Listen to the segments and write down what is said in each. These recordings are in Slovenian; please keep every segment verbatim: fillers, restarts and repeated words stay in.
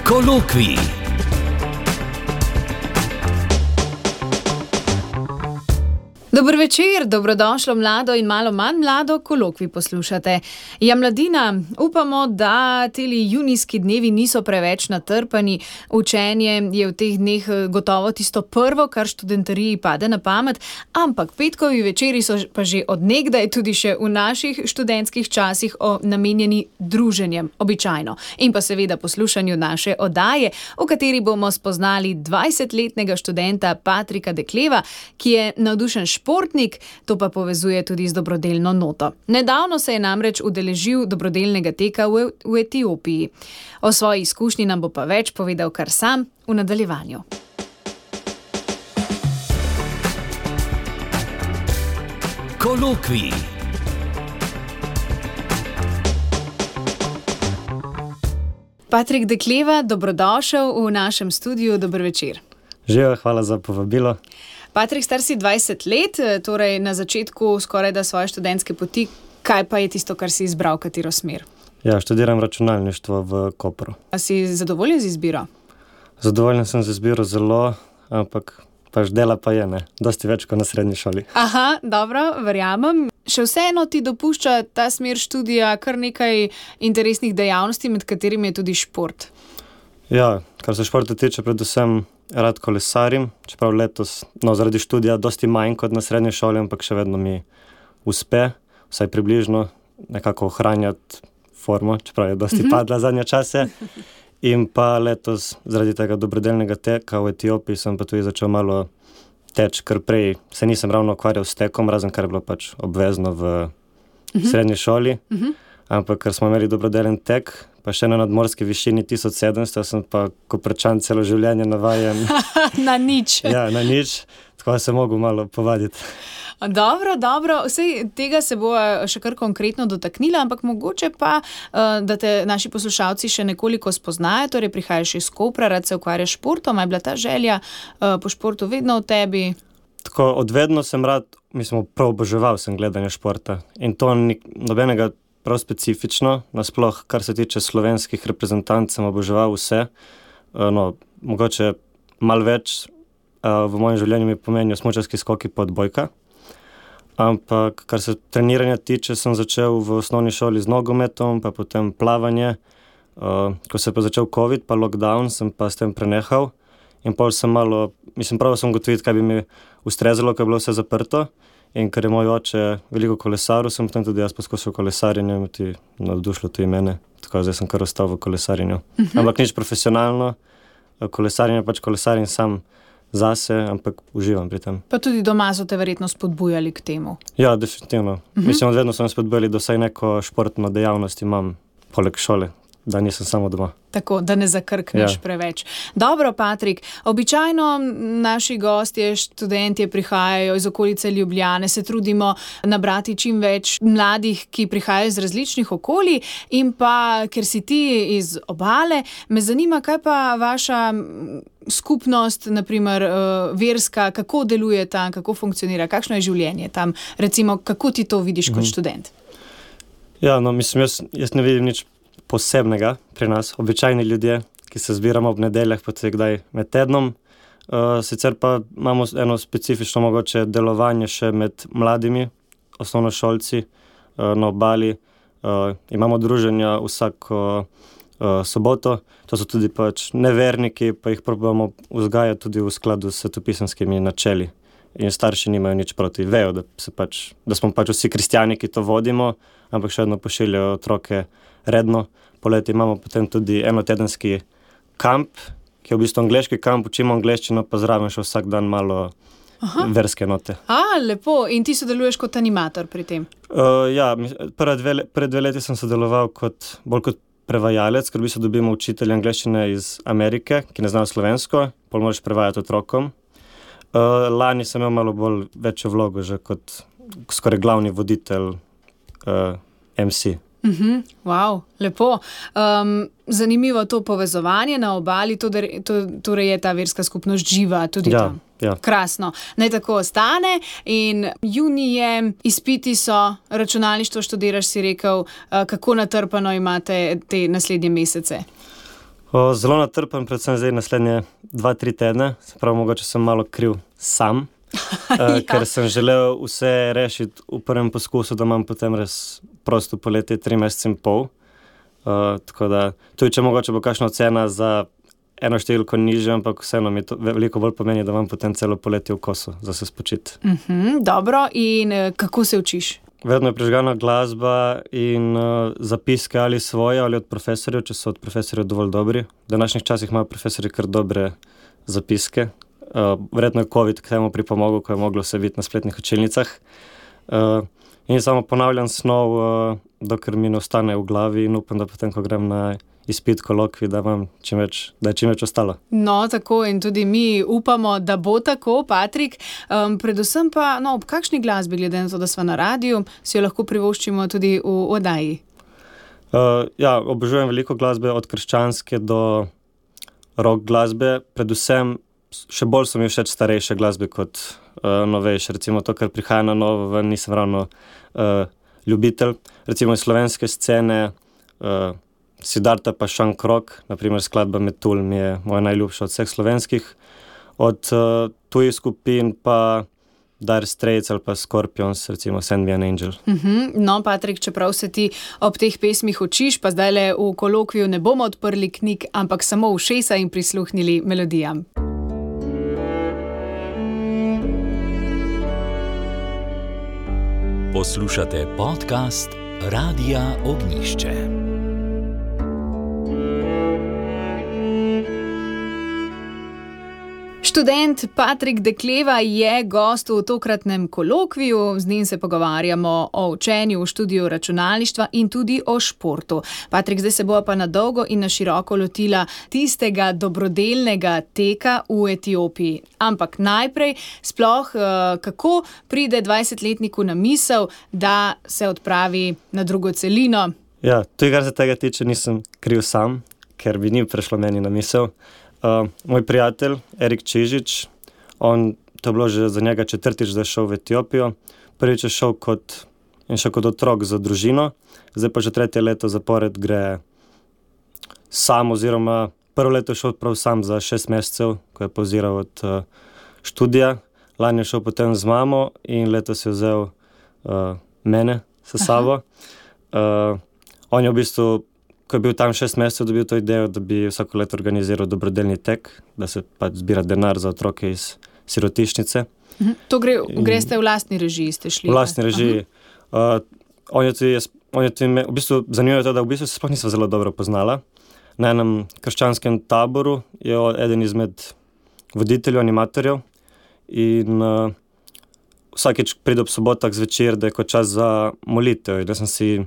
Kolokvij. Dober večer, dobrodošlo mlado in malo manj mlado, Kolokvij poslušate. Ja, mladina, upamo, da teli junijski dnevi niso preveč natrpani. Učenje je v teh dneh gotovo tisto prvo, kar študentariji pade na pamet, ampak petkovi večeri so pa že od nekdaj tudi še v naših študentskih časih namenjeni druženjem, običajno. In pa seveda poslušanju naše oddaje, v kateri bomo spoznali dvajsetletnega študenta Patrika Dekleva, ki je navdušen športnik, to pa povezuje tudi z dobrodelno noto. Nedavno se je namreč udeležil dobrodelnega teka v, v Etiopiji. O svoji izkušnji nam bo pa več povedal kar sam v nadaljevanju. Kolokvij. Patrik Dekleva, dobrodošel v našem studiu, dober večer. Živijo, hvala za povabilo. Patrik, star si dvajset let, torej na začetku skoraj da svoje študentske poti. Kaj pa je tisto, kar si izbral, katero smer? Ja, študiram računalništvo v Kopru. A si zadovoljen z izbiro? Zadovoljen sem z izbiro zelo, ampak pač dela pa je, ne. Dosti več kot na srednji šoli. Aha, dobro, verjamem. Še vseeno ti dopušča ta smer študija kar nekaj interesnih dejavnosti, med katerimi je tudi šport. Ja, kar se športa tiče, predvsem rad kolesarim, čeprav letos, no, zaradi študija dosti manj kot na srednji šoli, ampak še vedno mi uspe, vsaj približno, nekako ohranjati formo, čeprav je dosti padla zadnje čase. In pa letos, zaradi tega dobrodelnega teka v Etiopiji, sem pa tudi začel malo teči, ker prej se nisem ravno ukvarjal s tekom, razen kar je bilo pač obvezno v srednji šoli. Ampak ker smo imeli dobrodelen tek, pa še na nadmorski višini tisoč sedemsto, sem pa Koprčan celo življenje navajen. Na nič. Ja, na nič, tako da sem mogel malo povaditi. Dobro, dobro, vsej tega se bo še kar konkretno dotaknila, ampak mogoče pa, da te naši poslušalci še nekoliko spoznajo, torej prihajaš iz Kopra, rad se ukvarjaš športom, a je bila ta želja po športu vedno v tebi? Tako, odvedno sem rad, mislim, prav oboževal sem gledanje športa in to ni nobenega prav specifično, nasploh, kar se tiče slovenskih reprezentanc, sem oboževal vse. No, mogoče malo več v mojem življenju mi pomenijo smučarski skoki pa odbojka. Ampak, kar se treniranja tiče, sem začel v osnovni šoli z nogometom, pa potem plavanje. Ko se je pa začel covid, pa lockdown, sem pa s tem prenehal. In pol sem malo, mislim, prav sem gotoviti, kaj bi mi ustrezalo, ko je bilo vse zaprto. In ker je moj oče veliko kolesaril, sem potem tudi jaz poskusil kolesarjenje, mi ti navdušilo tudi mene, tako zdaj sem kar ostal v kolesarjenju. Uh-huh. Ampak nič profesionalno, kolesarjenje pač kolesarim sam zase, ampak uživam pri tem. Pa tudi doma so te verjetno spodbujali k temu? Ja, definitivno. Uh-huh. Mislim, odvedno so me spodbujali, da vsaj neko športno dejavnost imam poleg šole, da nisem samo doma. Tako, da ne zakrkneš ja. preveč. Dobro, Patrik, običajno naši gostje, študentje prihajajo iz okolice Ljubljane, se trudimo nabrati čim več mladih, ki prihajajo iz različnih okolij in pa, ker si ti iz Obale, me zanima, kaj pa vaša skupnost, naprimer verska, kako deluje tam, kako funkcionira, kakšno je življenje tam, recimo, kako ti to vidiš kot študent? Ja, no, mislim, jaz, jaz ne vidim nič posebnega pri nas, običajni ljudje, ki se zbiramo ob nedeljah, pa tudi kdaj med tednom. Uh, sicer pa imamo eno specifično mogoče delovanje še med mladimi osnovnošolci uh, na Obali. Uh, imamo druženja vsako uh, soboto, to so tudi pač neverniki, pa jih probujemo vzgajati tudi v skladu s svetopisemskimi načeli. In starši nimajo nič proti, vejo, da, se pač, da smo pač vsi kristjani, ki to vodimo, ampak še vedno pošiljajo otroke redno. Poleti imamo potem tudi enotedenski kamp, ki je v bistvu angleški kamp, učimo angleščino, pa zraven še vsak dan malo Aha. verske note. A, lepo. In ti sodeluješ kot animator pri tem? Uh, ja, prve dve, pred dve leti sem sodeloval kot, bolj kot prevajalec, ker v bistvu dobimo učitelja angleščine iz Amerike, ki ne znajo slovensko, pol moraš prevajati otrokom. Uh, lani sem imel malo bolj večjo vlogo, že kot skoraj glavni voditelj uh, em si. Uh-huh. Wow, lepo. Um, zanimivo to povezovanje na Obali, to, to, torej je ta verska skupnost živa tudi ja, tam. Ja. Krasno. Naj tako ostane. In junije, izpiti so, računalništvo študiraš, si rekel, uh, kako natrpano imate te naslednje mesece? O, zelo natrpan, predvsem zdaj naslednje dva, tri tedne. Se pravi, mogoče sem malo kriv sam, ja. uh, ker sem želel vse rešiti v prvem poskusu, da imam potem res prosto poletje tri mesece in pol. Uh, tako da, tudi če mogoče bo kakšna ocena za eno številko nižje, ampak vseeno mi to veliko bolj pomeni, da imam potem celo poletje v kosu, za se spočiti. Uh-huh, dobro, in kako se učiš? Vedno je prižgana glasba in uh, zapiske ali svoje ali od profesorjev, če so od profesorjev dovolj dobri. V današnjih časih imajo profesorji kar dobre zapiske. Uh, verjetno je COVID k temu pripomogel, ko je moglo vse biti na spletnih učilnicah. Uh, in samo ponavljam snov, uh, dokler mi ne ostane v glavi in upam, da potem, ko grem na izpit kolokvi, da, čim več, da je čim več ostalo. No, tako in tudi mi upamo, da bo tako, Patrik. Um, predvsem pa, no, ob kakšni glasbi, glede na to, da smo na radiju, si jo lahko privoščimo tudi v oddaji? Uh, ja, obožujem veliko glasbe, od krščanske do rock glasbe. Predvsem, še bolj so mi všeč starejše glasbe kot uh, novejše. Recimo to, kar prihaja na novo, nisem ravno uh, ljubitelj. Recimo iz slovenske scene, uh, Siddharta pa Šankrok, naprimer skladba Metul mi je moja najljubša od vseh slovenskih. Od uh, tujih skupin pa Dire Straits ali pa Scorpions, recimo Send Me an Angel. Uh-huh. No, Patrik, čeprav se ti ob teh pesmih učiš, pa zdajle v kolokviju ne bomo odprli knjig, ampak samo ušesa in prisluhnili melodijam. Poslušate podcast Radia Ognjišče. Študent Patrik Dekleva je gost v tokratnem kolokviju, z njim se pogovarjamo o učenju v študiju računalništva in tudi o športu. Patrik, zdaj se bo pa na dolgo in na široko lotila tistega dobrodelnega teka v Etiopiji. Ampak najprej sploh, kako pride dvajsetletniku na misel, da se odpravi na drugo celino? Ja, tudi kar se tega tiče, nisem kriv sam, ker bi ni prešlo meni na misel. Uh, moj prijatelj, Erik Čižič, on, to je bilo že za njega četrtič, da je šel v Etiopijo. Prvič je šel kot, in še kot otrok za družino, zdaj pa že tretje leto zapored gre sam, oziroma prvo leto je šel prav sam za šest mesecev, ko je pauziral od uh, študija. Lani je šel potem z mamo in letos je vzel uh, mene s sabo. Uh, on je v bistvu, ko je bil tam šest mesecev, dobil to idejo, da bi vsako leto organiziral dobrodelni tek, da se pač zbira denar za otroke iz sirotišnice. Uh-huh. To gre, greste v lastni režiji, ste šli? V lastni režiji. Uh, on je tudi, on je tudi me, v bistvu zanimivo je to, da v bistvu se sploh nisem zelo dobro poznala. Na enem krščanskem taboru je eden izmed voditeljev, animatorjev in uh, vsakeč pride ob sobotah zvečer, da je kot čas za molitev. Da sem si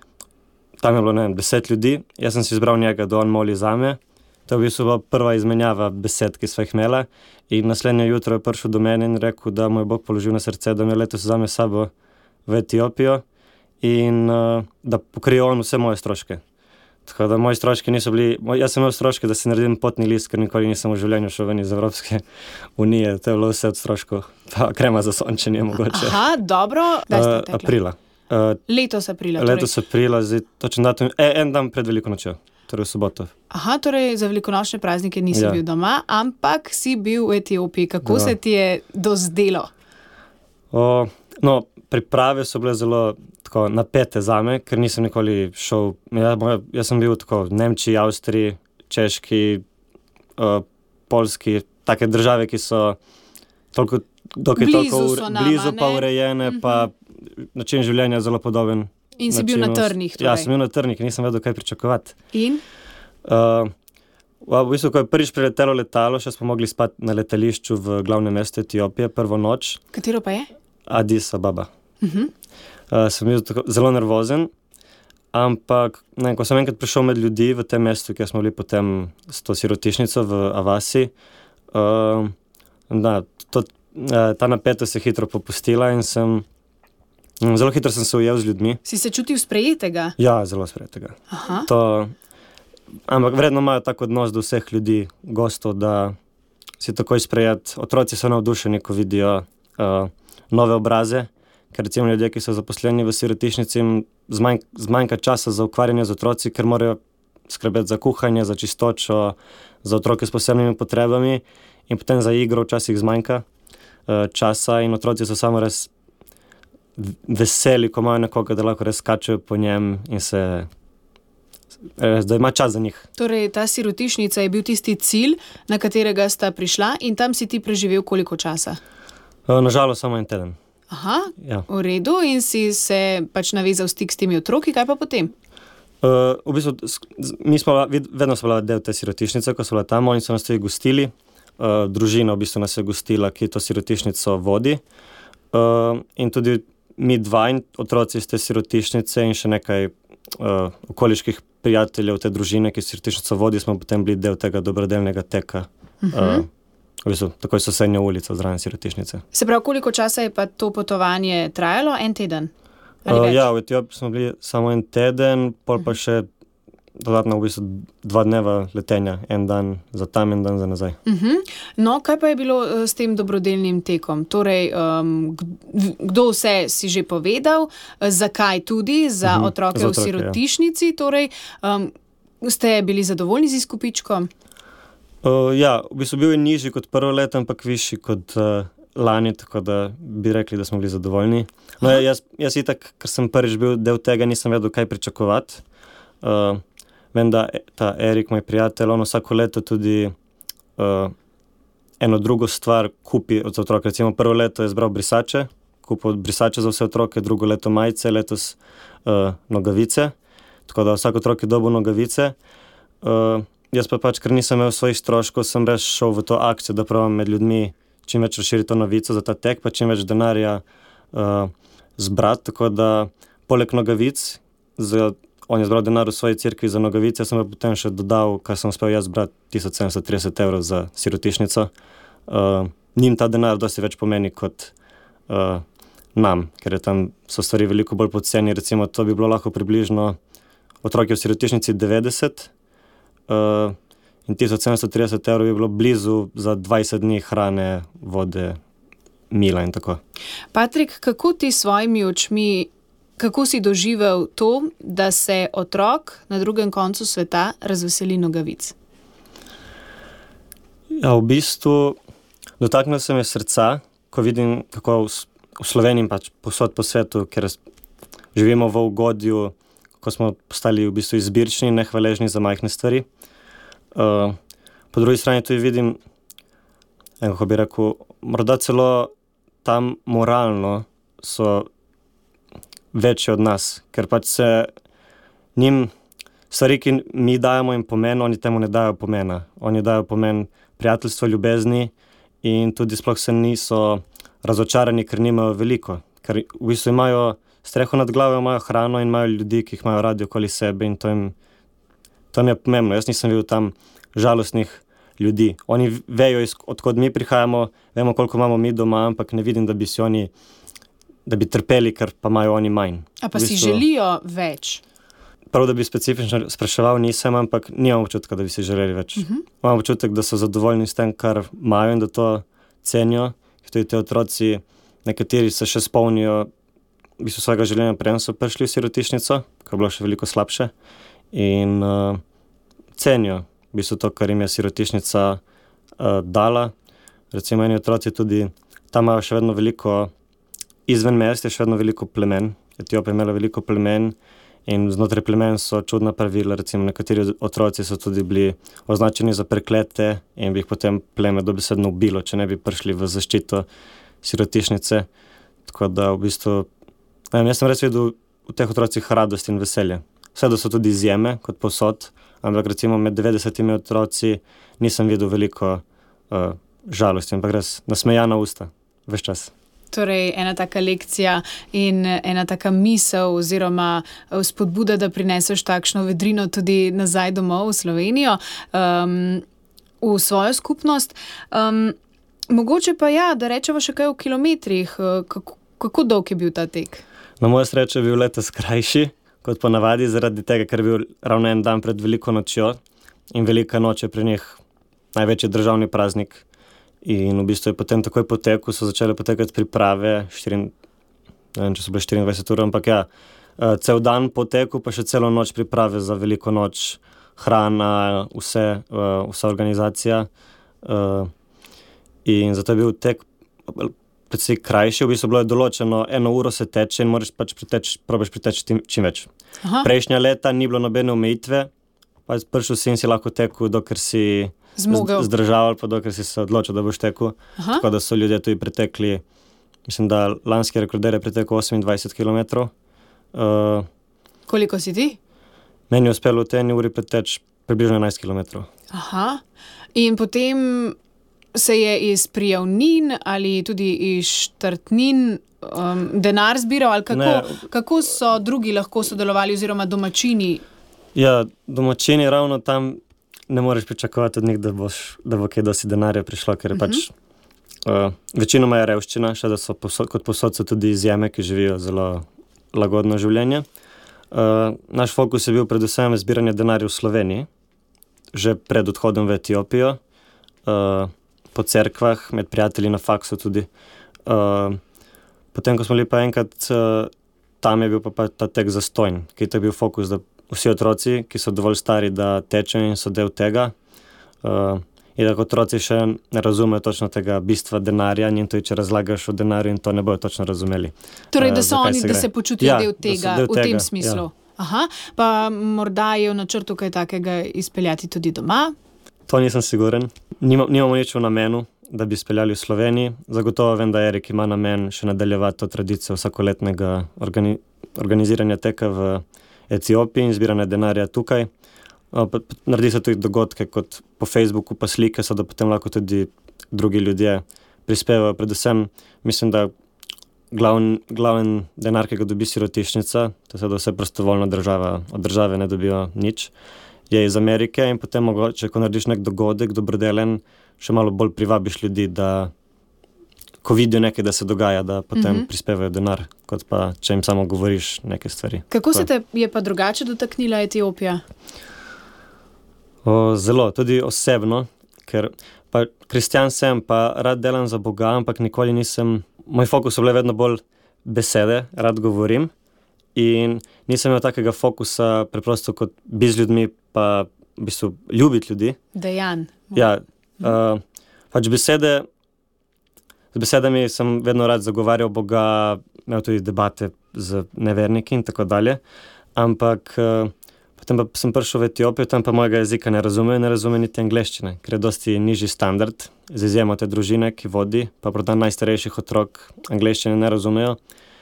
Tam je bilo, ne vem, deset ljudi, jaz sem si izbral njega, da on moli zame. To je v bistvu prva izmenjava besed, ki sva jih imela. In naslednje jutro je prišel do mene in rekel, da mu je Bog položil na srce, da me letos vzame s sabo v Etiopijo in uh, da pokrije on vse moje stroške. Tako da moji stroški niso bili, jaz sem imel stroške, da si naredim potni list, ker nikoli nisem v življenju šel ven iz Evropske unije. To je bilo vse od stroškov, pa krema za sončenje mogoče. Aha, dobro. Kdaj ste tekli? Uh, aprila. Uh, letos aprila. Letos torej. aprila, zdaj točen datum, e, en dan pred veliko nočjo, torej v soboto. Aha, torej za velikonočne praznike nisi ja. bil doma, ampak si bil v Etiopiji. Kako ja. se ti je dozdelo? O, no, priprave so bile zelo tako napete zame, ker nisem nikoli šel, ja, moja, jaz sem bil tako v Nemčiji, Avstriji, Češki, uh, Polski, take države, ki so toliko, dokaj blizu, toliko so nama, blizu pa urejene, mm-hmm. pa način življenja je zelo podoben. In si bil na trnih, torej? Ja, sem bil na trnih in nisem vedel, kaj pričakovati. In? Uh, v bistvu, ko je prvič priletelo letalo, še smo mogli spati na letališču v glavnem mestu Etiopije, prvo noč. Katero pa je? Addis Ababa. Uh-huh. Uh, sem bil tako, zelo nervozen, ampak ne, ko sem enkrat prišel med ljudi v tem mestu, kjer smo bili potem s to sirotišnico v Avasi, uh, da, to, uh, ta napetost je hitro popustila in sem Zelo hitro sem se ujel z ljudmi. Si se čutil sprejetega? Ja, zelo sprejetega. Aha. To, ampak vredno imajo tak odnos do vseh ljudi, gostov, da si takoj sprejet. Otroci so navdušeni, ko vidijo uh, nove obraze, ker recimo ljudje, ki so zaposleni v sirotišnici, zmanj, zmanjka časa za ukvarjanje z otroci, ker morajo skrbeti za kuhanje, za čistočo, za otroke s posebnimi potrebami in potem za igro včasih zmanjka uh, časa in otroci so samo res veseli, ko imajo nekoga, da lahko res skačejo po njem in se, res, da ima čas za njih. Torej, ta sirotišnica je bil tisti cilj, na katerega sta prišla in tam si ti preživel koliko časa? Uh, nažalost samo en teden. Aha, Ja. v redu, in si se pač navezal stik s temi otroki, kaj pa potem? Uh, v bistvu, s- z- mi smo bila, vid- vedno smo bila del te sirotišnice, ko so bila tam, oni so nas tudi gostili. Uh, družina v bistvu nas je gostila, ki to sirotišnico vodi. Uh, in tudi mi dva in otroci iz te sirotišnice in še nekaj uh, okoliških prijateljev te družine, ki sirotišnico vodi, smo potem bili del tega dobrodelnega teka. Uh, v bistvu, takoj sosednja ulica zraven sirotišnice. Se pravi, koliko časa je pa to potovanje trajalo? En teden? Ali Uh, več? ja, v Etiopiji smo bili samo en teden, pol pa še dodatno v bistvu dva dneva letenja, en dan za tam, en dan za nazaj. Mhm. No, kaj pa je bilo eh, s tem dobrodelnim tekom? Torej, um, g- kdo vse si že povedal, eh, zakaj tudi za Mhm, otroke za v otroke, ja. sirotišnici? Torej, um, ste bili zadovoljni z izkupičkom? Uh, ja, v bistvu bil je nižji kot prvo leto, ampak višji kot uh, lani, tako da bi rekli, da smo bili zadovoljni. No, Aha. jaz, jaz itak, ker sem prvič bil del tega, nisem vedel, kaj pričakovati. Uh, vem, da e- ta Erik, moj prijatelj, on vsako leto tudi uh, eno drugo stvar kupi od otroka. Recimo prvo leto je zbral brisače, kupil brisače za vse otroke, drugo leto majice, letos uh, nogavice. Tako da vsak otrok je dobil nogavice. Uh, jaz pa pač, ker nisem imel svojih stroškov, sem res šel v to akcijo, da pravim med ljudmi čim več razširiti to novico za ta tek, pa čim več denarja uh, zbrati. Tako da poleg nogavic, za, on je zbral denar v svoji cerkvi za nogavice, sem pa potem še dodal, kar sem uspel jaz zbrati, tisoč sedemsto trideset evrov za sirotišnico. Uh, njim ta denar dosti več pomeni kot uh, nam, ker je tam so stvari veliko bolj poceni. Recimo to bi bilo lahko približno otroke v sirotišnici devetdeset uh, in tisoč sedemsto trideset evrov bi bilo blizu za dvajset dni hrane, vode, mila in tako. Patrik, kako ti s svojimi očmi, kako si doživel to, da se otrok na drugem koncu sveta razveseli nogavic? Ja, v bistvu dotaknil se me srca, ko vidim, kako v, S- v Sloveniji in pač posod po svetu, ker s- živimo v ugodju, ko smo postali v bistvu izbirčni in nehvaležni za majhne stvari. Uh, po drugi strani tudi vidim, ne, kako bi rekel, morda celo tam moralno so večji od nas, ker pač se njim stvari, ki mi dajemo jim pomen, oni temu ne dajo pomena. Oni dajo pomen prijateljstva, ljubezni in tudi sploh se niso razočarani, ker nimajo veliko. Ker v bistvu imajo streho nad glavo, imajo hrano in imajo ljudi, ki jih imajo radi okoli sebe in to jim, to jim je pomembno. Jaz nisem videl tam žalostnih ljudi. Oni v- vejo, iz- od kod mi prihajamo, vemo, koliko imamo mi doma, ampak ne vidim, da bi si oni, da bi trpeli, ker pa imajo oni manj. A pa V si bistvu- želijo več? Prav, da bi specifično spraševal, nisem, ampak nimam občutka, da bi si želeli več. Uh -huh. Imam občutek, da so zadovoljni s tem, kar imajo in da to cenijo. Tudi te otroci, nekateri se še spomnijo v bistvu svojega življenja, preden so prišli v sirotišnico, ko je bilo še veliko slabše. In uh, cenijo v bistvu to, kar jim je sirotišnica uh, dala. Recimo eni otroci tudi, tam imajo še vedno veliko, izven mest je še vedno veliko plemen. Etiopija je imela veliko plemen. In znotraj plemen so čudna pravila, recimo nekateri otroci so tudi bili označeni za preklete in bi jih potem pleme dobesedno ubilo, če ne bi prišli v zaščito sirotišnice. Tako da v bistvu, ne vem, jaz sem res videl v teh otrocih radost in veselje. Vse, da so tudi izjeme, kot posod, ampak recimo med devetdesetimi otroci nisem videl veliko uh, žalosti, ampak res nasmejana usta, ves čas. Torej, ena taka lekcija in ena taka misel oziroma eh, spodbuda, da prineseš takšno vedrino tudi nazaj domov v Slovenijo, um, v svojo skupnost. Um, mogoče pa ja, da rečemo še kaj o kilometrih. eh, Kako, kako dolg je bil ta tek? Na mojo srečo je bil letos krajši, kot ponavadi, zaradi tega, ker je bil ravno en dan pred veliko nočjo in velika noč je pri njih največji državni praznik. In v bistvu je potem takoj po teku so začele potekati priprave, štiri, ne vem, če so bile štiriindvajset ur, ampak ja, eh, cel dan po teku, pa še celo noč priprave za veliko noč hrana, vse, uh, vsa organizacija. Uh, in zato je bil tek predvsej krajši, v bistvu bilo je določeno, eno uro se teče in moraš pač priteč, probaš priteči tim, čim več. Aha. Prejšnja leta ni bilo nobene omejitve, pač prišel si in si lahko tekel, dokler si Zmogel. zdržal, pa dokler si se odločil, da boš tekel. Aha. Tako da so ljudje tudi pretekli, mislim, da lanski rekorder je pretekel osemindvajset kilometrov. Uh, Koliko si ti? meni je uspelo v tej eni uri preteči približno enajst kilometrov. Aha. In potem se je iz prijavnin ali tudi iz štartnin um, denar zbiral, ali kako, Ne. kako so drugi lahko sodelovali oziroma domačini? Ja, domačini ravno tam ne moreš pričakovati od njih, da, boš, da bo kaj dosti denarja prišlo, ker je pač uh, večinoma je revščina, še da so posod, kot posod so tudi izjeme, ki živijo zelo lagodno življenje. Uh, naš fokus je bil predvsem zbiranje denarja v Sloveniji, že pred odhodom v Etiopijo, uh, po cerkvah, med prijatelji na faksu tudi. Uh, potem, ko smo bili pa enkrat, uh, tam je bil pa, pa ta tek zastojn, ki je bil fokus, da vsi otroci, ki so dovolj stari, da tečejo in so del tega, uh, in da otroci še ne razumejo točno tega bistva denarja, in tudi če razlagaš o denarju, in to ne bojo točno razumeli. Torej, uh, da so zakaj oni, se da gre. se počutijo Ja, del da so tega, del v tem tega, smislu. ja. Aha, pa morda je v načrtu kaj takega izpeljati tudi doma? To nisem siguren. Nima, nimamo nič v namenu, da bi speljali v Sloveniji. Zagotovo vem, da Erik ima namen še nadaljevati to tradicijo vsakoletnega organi, organiziranja teka v Etiopiji in zbiranja denarja tukaj. Uh, pa, pa, naredi se tudi dogodke kot po Facebooku, pa slike so, da potem lahko tudi drugi ljudje prispevajo. Predvsem mislim, da glavn, glaven denar, ki ga dobi sirotišnica, to je, da vse prostovoljno država, od države ne dobijo nič, je iz Amerike, in potem mogoče, ko narediš nek dogodek, dobrodelen, še malo bolj privabiš ljudi, da ko vidijo nekaj, da se dogaja, da potem Mhm. prispevajo denar, kot pa če jim samo govoriš neke stvari. Kako se To je. te je pa drugače dotaknila Etiopija? O, zelo, tudi osebno, ker pa kristjan sem, pa rad delam za Boga, ampak nikoli nisem, moj fokus so bile vedno bolj besede, rad govorim, in nisem imel takega fokusa preprosto kot biti z ljudmi, pa v bistvu ljubiti ljudi. Dejan. Ja, uh, pač besede, z besedami sem vedno rad zagovarjal Boga, imel tudi debate z neverniki in tako dalje, ampak uh, potem pa sem prišel v Etiopijo, tam pa mojega jezika ne razumejo, ne razume niti angleščine, ker je dosti nižji standard, z izjemo te družine, ki vodi, pa prodan najstarejših otrok angleščine ne razumejo.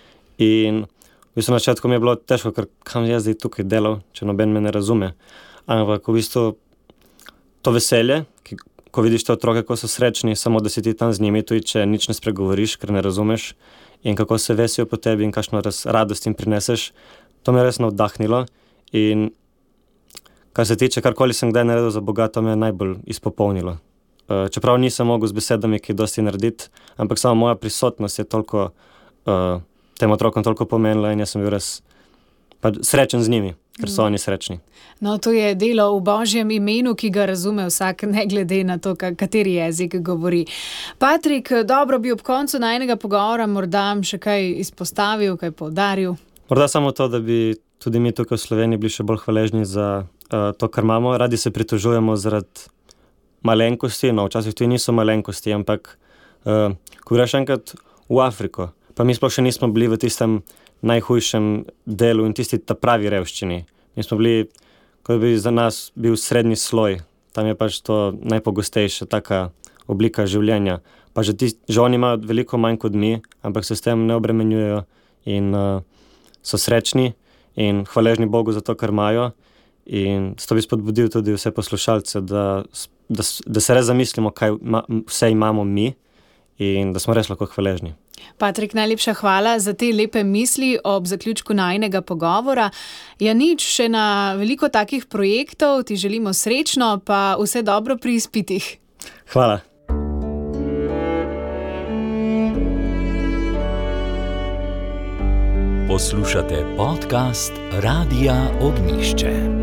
In v bistvu na začetku mi je bilo težko, ker kam jaz zdaj tukaj delal, če noben me ne razume. Ampak v bistvu to veselje, ki, ko vidiš te otroke, ko so srečni, samo da si ti tam z njimi, tudi če nič ne spregovoriš, ker ne razumeš, in kako se vesijo po tebi in kakšno res radost jim prineseš, to me je res navdahnilo. In kar se tiče, karkoli sem kdaj naredil za Boga, to me je najbolj izpopolnilo. Uh, čeprav nisem mogel z besedami kaj dosti narediti, ampak samo moja prisotnost je toliko, uh, tem otrokom toliko pomenila, in jaz sem bil res pa srečen z njimi, ker so oni srečni. No, to je delo v Božjem imenu, ki ga razume vsak, ne glede na to, ka- kateri jezik govori. Patrik, dobro bi ob koncu najnega pogovora morda še kaj izpostavil, kaj poudaril. Morda samo to, da bi tudi mi tukaj v Sloveniji bili še bolj hvaležni za uh, to, kar imamo. Radi se pritožujemo zaradi malenkosti, no včasih tudi niso malenkosti, ampak uh, ko greš enkrat v Afriko, pa mi sploh še nismo bili v tistem najhujšem delu in tisti ta pravi revščini. Mi smo bili, kot bi za nas bil srednji sloj, tam je pač to najpogostejša taka oblika življenja. Pa že, tist, že oni imajo veliko manj kot mi, ampak se s tem ne obremenjujejo in uh, so srečni in hvaležni Bogu za to, kar imajo. In s to bi spodbudil tudi vse poslušalce, da, da, da se res zamislimo, kaj ma, vse imamo mi in da smo res lahko hvaležni. Patrik, najlepša hvala za te lepe misli ob zaključku najnega pogovora. Ja, nič, še na veliko takih projektov, ti želimo srečno, pa vse dobro pri izpitih. Hvala. Poslušate podcast Radia Ognišče.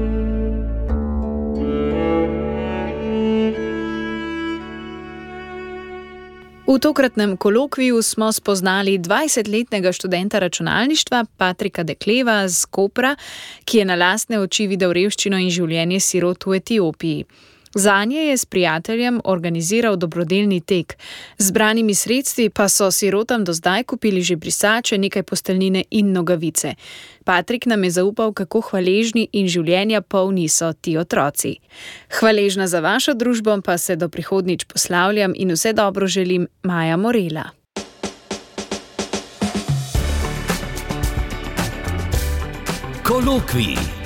V tokratnem kolokviju smo spoznali dvajsetletnega študenta računalništva Patrika Dekleva z Kopra, ki je na lastne oči videl revščino in življenje sirot v Etiopiji. Zanje je s prijateljem organiziral dobrodelni tek. Z zbranimi sredstvi pa so sirotam do zdaj kupili že brisače, nekaj posteljnine in nogavice. Patrik nam je zaupal, kako hvaležni in življenja polni so ti otroci. Hvaležna za vašo družbo pa se do prihodnjič poslavljam in vse dobro želim, Maja Morela. Kolokvij.